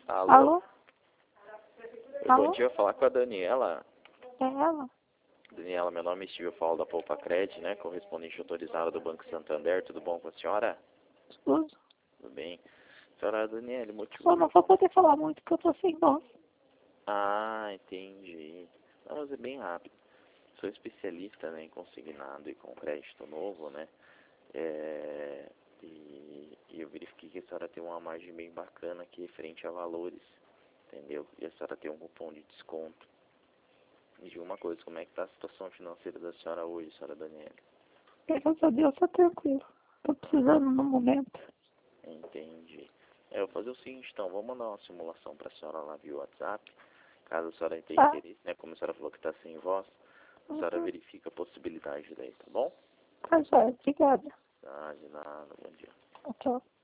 Alô? Alô? Bom Alô? dia, falar com a Daniela. É ela? Daniela, meu nome é Steve, eu falo da Poupa Cred, né? Correspondente autorizado do Banco Santander. Tudo bom com a senhora? Tudo. Tudo bem. Senhora Daniela, Só motivo... não vou poder falar muito porque eu tô sem voz. Ah, entendi. Não, mas é bem rápido. Sou especialista, né, em consignado e com crédito novo, né? E eu verifiquei que a senhora tem uma margem bem bacana aqui frente a valores, entendeu? E a senhora tem um cupom de desconto. Me diga uma coisa, como é que tá a situação financeira da senhora hoje, senhora Daniela? Graças a Deus tá tranquilo. Tô precisando no momento. Entendi. Eu vou fazer o seguinte, então, vou mandar uma simulação para a senhora lá via WhatsApp. Caso a senhora tenha Tá? interesse, né? Como a senhora falou que está sem voz, a senhora Uhum. verifica a possibilidade daí, tá bom? Tá, joia. Obrigada. Ah, de nada, bom dia. Tchau.